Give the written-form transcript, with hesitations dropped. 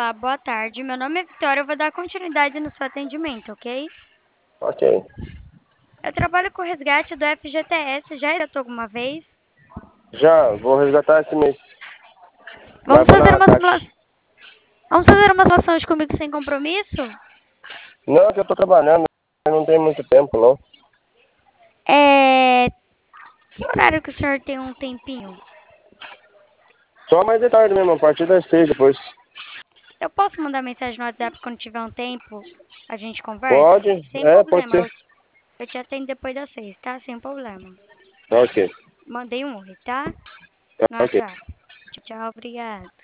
Olá, boa tarde. Meu nome é Vitória. Eu vou dar continuidade no seu atendimento, ok? Ok. Eu trabalho com o resgate do FGTS. Já resgatou alguma vez? Já, vou resgatar esse mês. Mas Vamos vou fazer na uma Caixa. simulação. Vamos fazer uma simulação hoje comigo sem compromisso? Não, que eu tô trabalhando, não tem muito tempo, não. Que horário que o senhor tem um tempinho? Só mais de tarde mesmo, a partir das 6 depois. Eu posso mandar mensagem no WhatsApp quando tiver um tempo? A gente conversa? Pode? Sem Pode problema. ser. Eu te atendo depois das 6, tá? Sem problema. Ok. Mandei um oi, tá? No Ok. WhatsApp. Tchau, obrigada.